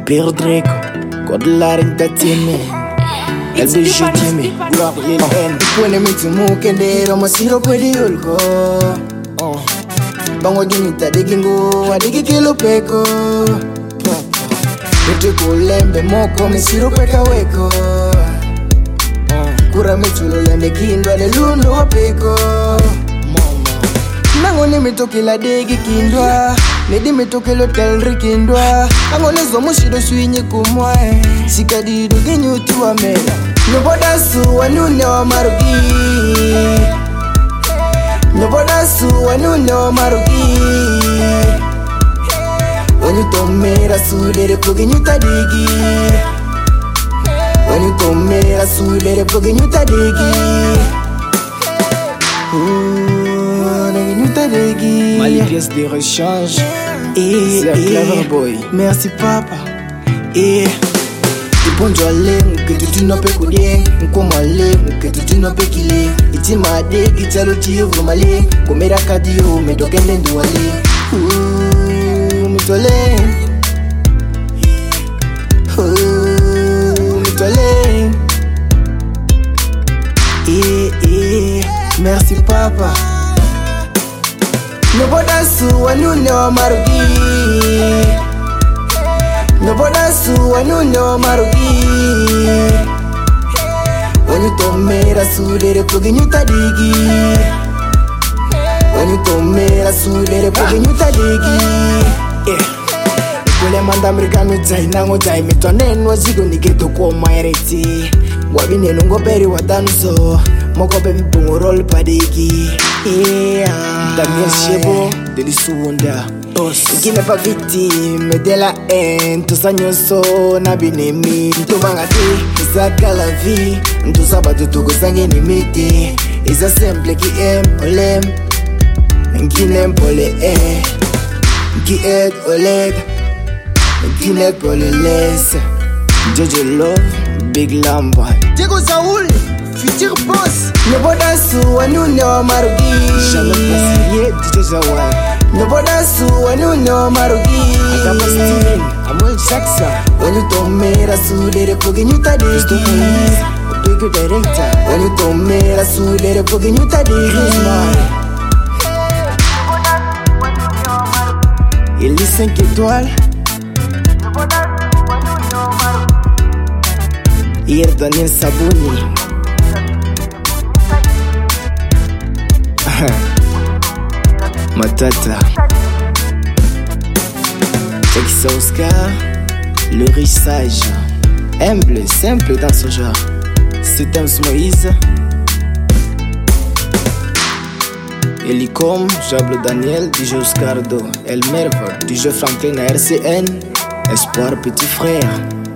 Birdrico, Godlar Entertainment, LBG Jimmy, Lil N. Pone miti mukendero masiro kwedi ulko. Bango junita digingo, adigi kilo peko. Ete kulembe moko misiro kweka weko. Kura mechulo lembe kindwa de lundo wapeko. Nangone metoke la degi kindwa, nedi metoke l'hotel rikindwa. Nangone zomo shido swinye kumwae, sikadi do genyu tuwa mela. Nyoboda su wanune wa marugi, nyoboda su wanune wa marugi. Wanyu tomera su dere po genyu tadigi, wanyu tomera su dere po genyu tadigi. Mali pièce de rechange, c'est un clever boy. Merci papa. Iponjo ale mke tutu no pe kudie, nkoma ale mke tutu no pe kile. Iti made kitalo tiyo male, komera kadio me dokende nduale. Mitole, mitole. Merci papa. Nyoboda su wanune wa marugi, nyoboda su wanune wa marugi. Wanyu tomera su dere poge nyuta digi, wanyu tomera su dere poge nyuta digi. Kule manda amerikano jai nango jai mitonen wazigo nigeto kwa maereti. Wabine nungo beri wadanuso, moko bebi bungo roll padigi. Damien Chebo, Delisuunda. Qui n'est pas victime de la haine, tout ça nyonso na binemi. Tout mangate, isaka la vie, tout ça bat tout go sangue nimité. Et ça simple qui aime, on l'aime, qui n'aime pas les haines, qui aide, on l'aide, qui n'aide pas le laisse. Jojo Love, Big Lamba. Diego Saoul, futur boss. Nyoboda su wanune wa marugi, Shalom Pasiriye, DJ Zawal. Nyoboda su wanune wa marugi, Adama Steven, Amol Jackson. Wanyu tomera su dere poge nyuta digi, Big Director. Wanyu tomera su dere poge nyuta digi. Eli 5 étoiles. Hier Daniel Sabouni. Matata. Texas Oscar, le riche sage, humble, simple dans ce genre. C'est Thames Moïse, Elicom, Jablo Daniel, DJ Oscardo, El Merve, DJ Franklin à RCN, Espoir petit frère.